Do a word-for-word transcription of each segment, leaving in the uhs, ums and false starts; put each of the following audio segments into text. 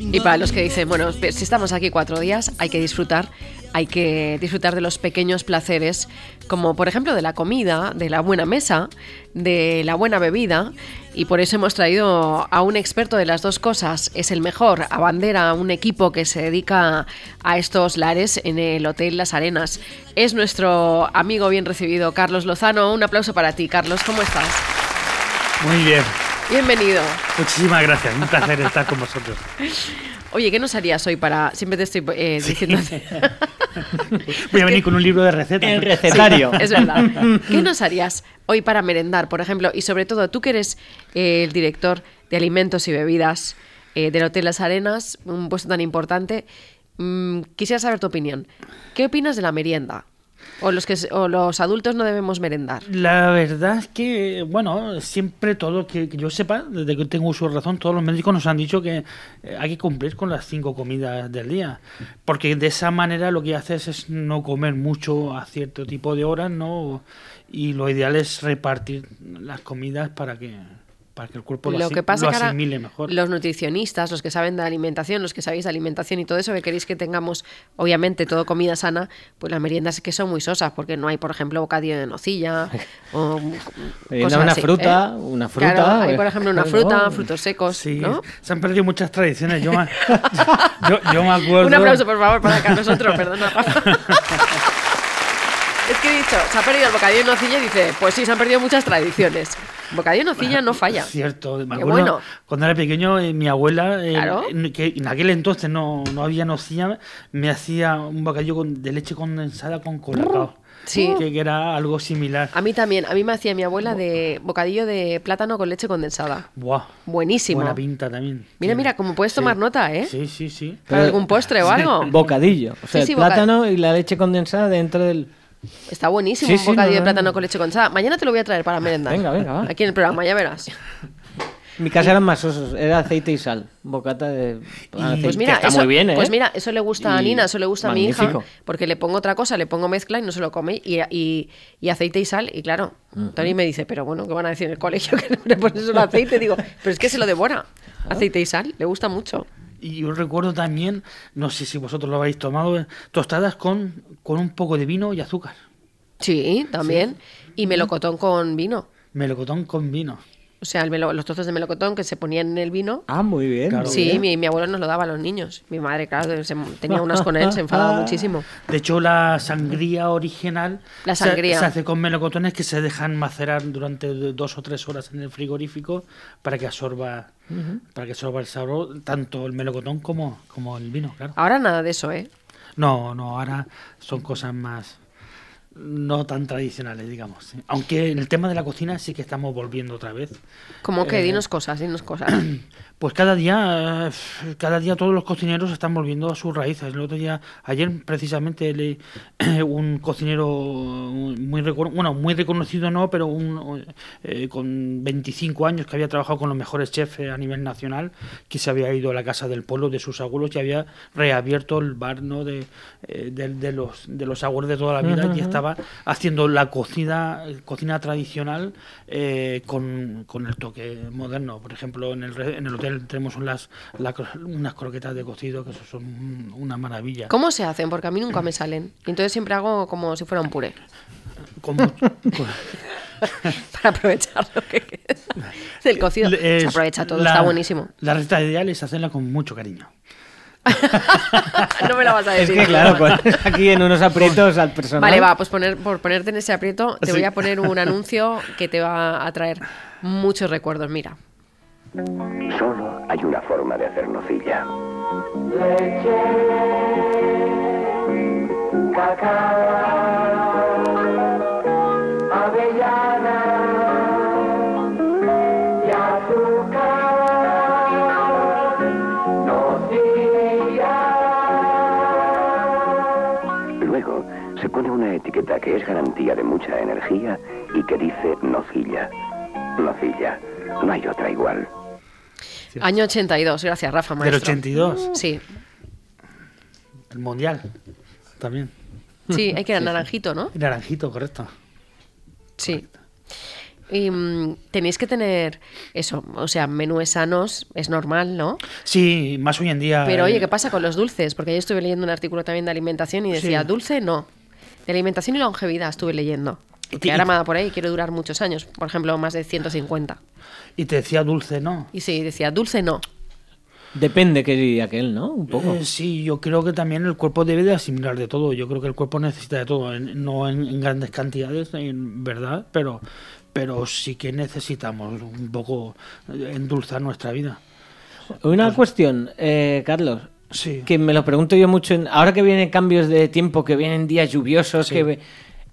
Y para los que dicen, bueno, si estamos aquí cuatro días, hay que disfrutar, hay que disfrutar de los pequeños placeres, como por ejemplo de la comida, de la buena mesa, de la buena bebida, y por eso hemos traído a un experto de las dos cosas, es el mejor, abandera un equipo que se dedica a estos lares en el Hotel Las Arenas. Es nuestro amigo bien recibido, Carlos Lozano. Un aplauso para ti, Carlos, ¿cómo estás? Muy bien. Bienvenido. Muchísimas gracias, un placer estar con vosotros. Oye, ¿qué nos harías hoy para...? Siempre te estoy eh, diciendo... Sí. Voy a venir con un libro de recetas. El recetario. Sí, es verdad. ¿Qué nos harías hoy para merendar, por ejemplo? Y sobre todo, tú que eres eh, el director de alimentos y bebidas eh, del Hotel Las Arenas, un puesto tan importante, mmm, quisiera saber tu opinión. ¿Qué opinas de la merienda? ¿O los, que, o los adultos no debemos merendar? La verdad es que, bueno, siempre todo, que, que yo sepa, desde que tengo uso de razón, todos los médicos nos han dicho que eh, hay que cumplir con las cinco comidas del día. Porque de esa manera lo que haces es no comer mucho a cierto tipo de horas, ¿no? Y lo ideal es repartir las comidas para que... para que el cuerpo lo, lo asim que pasa lo que ahora asimile mejor. Los nutricionistas, los que saben de alimentación, los que sabéis de alimentación y todo eso, que queréis que tengamos, obviamente, todo comida sana, pues las meriendas es que son muy sosas, porque no hay, por ejemplo, bocadillo de nocilla o cosas una así, fruta, ¿eh? una fruta. Claro, hay, por ejemplo, una fruta, no. frutos secos, Sí, ¿no? se han perdido muchas tradiciones. Yo me, yo, yo me acuerdo... Un aplauso, por favor, para acá nosotros, perdona, Rafa. Es que he dicho, se ha perdido el bocadillo de nocilla y dice, pues sí, se han perdido muchas tradiciones. El bocadillo de nocilla no falla. Cierto, me Qué acuerdo bueno. Cuando era pequeño, eh, mi abuela, eh, Claro. que en aquel entonces no, no había nocilla, me hacía un bocadillo con, de leche condensada con colacao. Sí. Que, que era algo similar. A mí también, a mí me hacía mi abuela de bocadillo de plátano con leche condensada. Buah. Buenísimo. Buena pinta también. Mira, Sí. mira, como puedes tomar Sí. nota, ¿eh? Sí, sí, sí. ¿Para algún postre o algo? Bocadillo. O sea, Sí, sí, el plátano y la leche condensada dentro del... Está buenísimo Sí, un sí, bocadillo no, de no, plátano no. con leche condensada. Mañana te lo voy a traer para merendar. Venga, venga, va. Aquí en el programa, ya verás. En mi casa eran más sosos, era aceite y sal. Bocata de aceite, Pues mira, que está eso, muy bien, ¿eh? pues mira, eso le gusta a Y Nina, eso le gusta a mi hija, magnífico. porque le pongo otra cosa, le pongo mezcla y no se lo come, y, y, y aceite y sal, y claro, uh-huh. Tony me dice, pero bueno, ¿qué van a decir en el colegio? Que no le pones solo aceite, digo, pero es que se lo devora, aceite y sal, le gusta mucho. Y yo recuerdo también, no sé si vosotros lo habéis tomado, tostadas con, con un poco de vino y azúcar. Sí, también, sí. Y melocotón con vino. Melocotón con vino. O sea, el melo, los trozos de melocotón que se ponían en el vino. Ah, muy bien. Claro, sí, bien. Mi, mi abuelo nos lo daba a los niños. Mi madre, claro, se, tenía unas con él, se enfadaba muchísimo. De hecho, la sangría original la sangría. Se, se hace con melocotones que se dejan macerar durante dos o tres horas en el frigorífico para que absorba, uh-huh. para que absorba el sabor, tanto el melocotón como, como el vino, claro. Ahora nada de eso, ¿eh? No, no, ahora son cosas más... no tan tradicionales, digamos. ¿Sí? Aunque en el tema de la cocina sí que estamos volviendo otra vez. ¿Cómo que? Eh, dinos cosas, dinos cosas. Pues cada día, eh, cada día todos los cocineros están volviendo a sus raíces. El otro día, ayer precisamente, le, eh, un cocinero muy, bueno, muy reconocido, no, pero un, eh, con veinticinco años que había trabajado con los mejores chefs a nivel nacional, que se había ido a la casa del pueblo de sus abuelos y había reabierto el bar, ¿no? de, eh, de, de los de los abuelos de toda la vida, uh-huh. y estaba haciendo la cocina cocina tradicional eh, con, con el toque moderno. Por ejemplo, en el, en el hotel tenemos unas, la, unas croquetas de cocido que son una maravilla. ¿Cómo se hacen? Porque a mí nunca me salen. Entonces siempre hago como si fuera un puré. Como, para aprovechar lo que queda. El cocido es, se aprovecha todo, la, está buenísimo. La receta ideal es hacerla con mucho cariño. No me la vas a decir. Es que claro, con, aquí en unos aprietos al personal. Vale, va, pues poner, por ponerte en ese aprieto, te sí. voy a poner un anuncio que te va a traer muchos recuerdos. Mira. Solo hay una forma de hacer nocilla. Leche, cacao, avellana y azúcar, nocilla. Luego se pone una etiqueta que es garantía de mucha energía y que dice nocilla. Nocilla, no hay otra igual. Año ochenta y dos, gracias Rafa, maestro. ¿Del ochenta y dos? Sí. El Mundial, también. Sí, hay que ir a naranjito, ¿no? Naranjito, correcto. Sí. Correcto. Y mm, tenéis que tener eso, o sea, menúes sanos, es normal, ¿no? Sí, más hoy en día. Pero oye, eh, ¿qué pasa con los dulces? Porque yo estuve leyendo un artículo también de alimentación y decía, Sí. dulce no. De alimentación y longevidad estuve leyendo. Y Porque te- ahora me da por ahí y quiero durar muchos años, por ejemplo, más de ciento cincuenta. Y te decía dulce, ¿no? Y sí, decía, dulce no. Depende qué diría aquel, ¿no? Un poco. Eh, sí, yo creo que también el cuerpo debe de asimilar de todo. Yo creo que el cuerpo necesita de todo, en- no en, en grandes cantidades, en verdad, pero, pero sí que necesitamos un poco endulzar nuestra vida. Una cuestión, eh, Carlos, Sí. que me lo pregunto yo mucho, en- ahora que vienen cambios de tiempo, que vienen días lluviosos, Sí. que ve-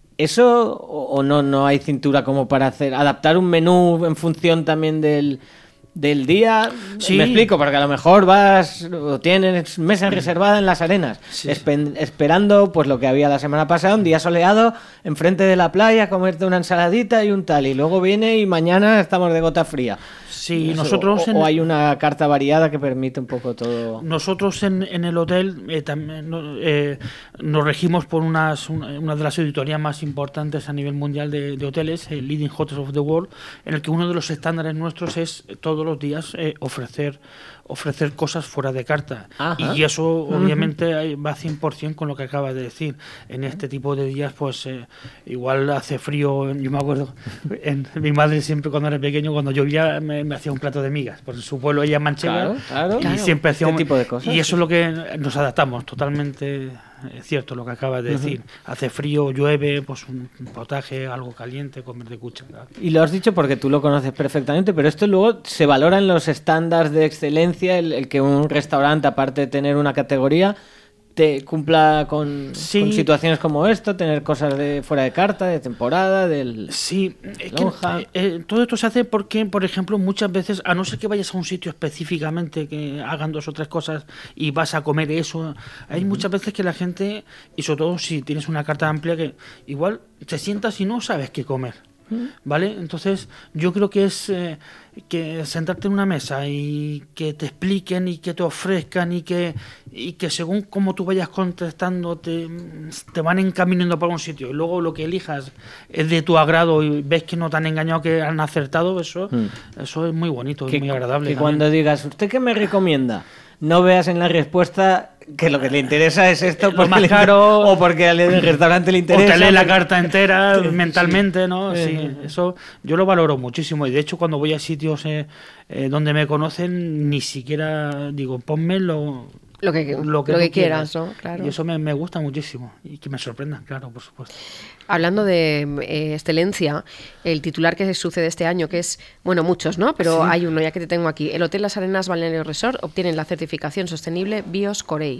¿eso o o no, no hay cintura como para hacer, adaptar un menú en función también del, del día? Sí. Me explico, porque a lo mejor vas o tienes mesa reservada en Las Arenas, Sí. espen- esperando pues lo que había la semana pasada, un día soleado, enfrente de la playa, comerte una ensaladita y un tal, y luego viene y mañana estamos de gota fría. Sí, Eso, nosotros o, en- o hay una carta variada que permite un poco todo. Nosotros en, en el hotel eh, también, no- eh, nos regimos por unas, una, una de las auditorías más importantes a nivel mundial de, de hoteles, el Leading Hotels of the World, en el que uno de los estándares nuestros es eh, todos los días eh, ofrecer ofrecer cosas fuera de carta. Ajá. Y eso obviamente ahí va cien por ciento con lo que acabas de decir. En este tipo de días pues eh, igual hace frío. Yo me acuerdo, en, mi madre siempre cuando era pequeño, cuando llovía me, me hacía un plato de migas, porque en su pueblo ella es manchega. Claro, claro. Y Claro. siempre hacía Este un- tipo de cosas, y eso sí. es lo que nos adaptamos, totalmente es cierto lo que acabas de decir. Hace frío, llueve, pues un potaje, algo caliente, comer de cuchara. Y lo has dicho porque tú lo conoces perfectamente, pero esto luego se valora en los estándares de excelencia, el, el que un restaurante, aparte de tener una categoría, te cumpla con, Sí. con situaciones como esto, tener cosas de fuera de carta, de temporada, del... Sí, es que, Lonja. eh, eh, todo esto se hace porque, por ejemplo, muchas veces, a no ser que vayas a un sitio específicamente que hagan dos o tres cosas y vas a comer eso, hay muchas veces que la gente, y sobre todo si tienes una carta amplia, que igual te sientas y no sabes qué comer. ¿Vale? Entonces, yo creo que es eh, que sentarte en una mesa y que te expliquen y que te ofrezcan y que, y que según cómo tú vayas contestando te, te van encaminando para un sitio y luego lo que elijas es de tu agrado y ves que no te han engañado, que han acertado, eso, eso es muy bonito, que, es muy agradable. que también. cuando digas, ¿usted qué me recomienda? No veas en la respuesta que lo que le interesa es esto, Lo porque más le- caro. o porque al restaurante le O interesa. te lee la porque- carta entera Sí, mentalmente, ¿no? sí. Sí, eso yo lo valoro muchísimo. Y de hecho, cuando voy a sitios eh, eh, donde me conocen, ni siquiera digo, ponme lo, Lo que, lo que, lo que tú quieras, ¿no? Claro. Y eso me, me gusta muchísimo. Y que me sorprendan, claro, por supuesto. Hablando de eh, excelencia, el titular que sucede este año, que es, bueno, muchos, ¿no? Pero hay uno, ya que te tengo aquí. El Hotel Las Arenas Balneario Resort obtiene la certificación sostenible BIOS Corei.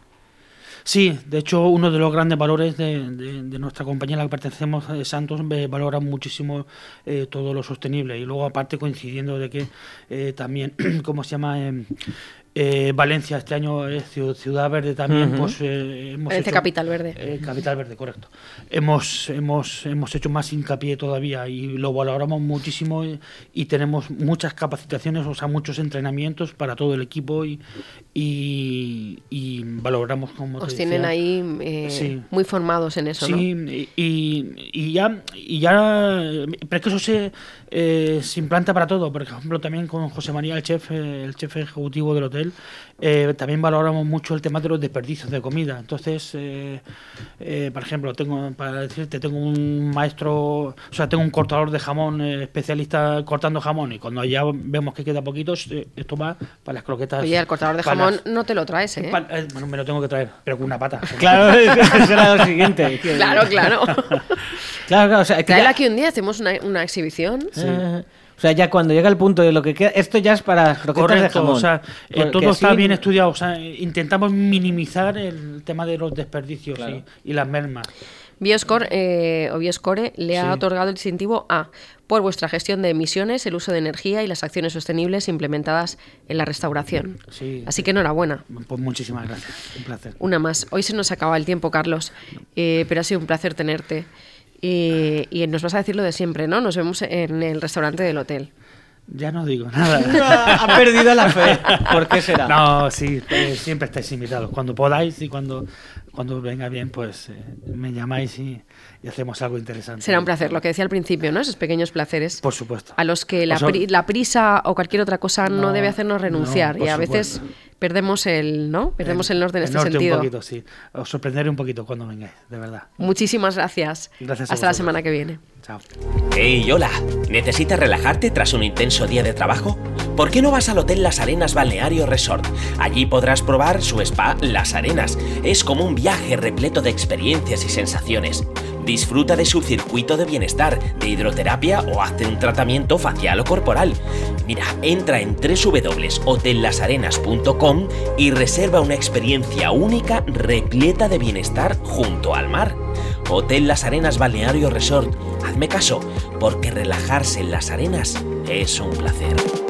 Sí, de hecho, uno de los grandes valores de, de- de nuestra compañía a la que pertenecemos, eh, Santos, eh, valora muchísimo eh, todo lo sostenible. Y luego, aparte, coincidiendo de que eh, también, ¿cómo se llama? Eh, eh, Valencia este año es ciu- Ciudad Verde también, Ujú. pues eh, hemos Valencia hecho... Capital Verde. Eh, Capital Verde, correcto. Hemos, hemos, hemos hecho más hincapié todavía y lo valoramos muchísimo y, y tenemos muchas capacitaciones, o sea, muchos entrenamientos para todo el equipo y, y, y valoramos como te Os tienen decía, ahí eh, sí. muy formados en eso, ¿no? Sí, y, y- y ya, y ya, pero es que eso se, eh, se implanta para todo. Por ejemplo, también con José María, el chef, eh, el chef ejecutivo del hotel, eh, también valoramos mucho el tema de los desperdicios de comida. Entonces, eh, eh, por ejemplo, tengo para decirte, tengo un maestro, o sea, tengo un cortador de jamón, eh, especialista cortando jamón, y cuando ya vemos que queda poquito, eh, esto va para las croquetas. Oye, el cortador de para jamón las- no te lo traes, ¿eh? pa- eh, bueno, me lo tengo que traer, pero con una pata. Claro, eso era lo siguiente. que- Claro, claro. Claro, claro, o sea, que Traela ya- aquí un día, hacemos una, una exhibición. Eh, o sea, ya cuando llega el punto de lo que queda, esto ya es para croquetas de Correcto, jamón. o sea, eh, Porque todo está así- bien estudiado, o sea, eh, intentamos minimizar el tema de los desperdicios Claro. y, y las mermas. Bioscore, eh, o Bioscore le ha Sí. otorgado el distintivo A por vuestra gestión de emisiones, el uso de energía y las acciones sostenibles implementadas en la restauración. Sí. Así que enhorabuena. Pues muchísimas gracias, un placer. Una más. Hoy se nos acaba el tiempo, Carlos, eh, pero ha sido un placer tenerte. Y, y nos vas a decir lo de siempre, ¿no? Nos vemos en el restaurante del hotel. Ya no digo nada. Ha perdido la fe. ¿Por qué será? No, sí, eh, siempre estáis invitados. Cuando podáis y cuando, cuando venga bien, pues eh, me llamáis y, y hacemos algo interesante. Será un placer, lo que decía al principio, ¿no? Esos pequeños placeres. Por supuesto. A los que la, O sea, pri- la prisa o cualquier otra cosa no, No, debe hacernos renunciar. no, por y a veces supuesto. perdemos el, ¿no? Perdemos el, norte en el este norte sentido. un poquito, sí. Os sorprenderé un poquito cuando vengáis, de verdad. Muchísimas gracias. Gracias a Hasta la vosotros. semana que viene. Chao. Hey, hola. ¿Necesitas relajarte tras un intenso día de trabajo? ¿Por qué no vas al Hotel Las Arenas Balneario Resort? Allí podrás probar su spa Las Arenas. Es como un viaje repleto de experiencias y sensaciones. Disfruta de su circuito de bienestar, de hidroterapia o hazte un tratamiento facial o corporal. Mira, entra en doble u doble u doble u punto hotel las arenas punto com y reserva una experiencia única repleta de bienestar junto al mar. Hotel Las Arenas Balneario Resort. Hazme caso, porque relajarse en las arenas es un placer.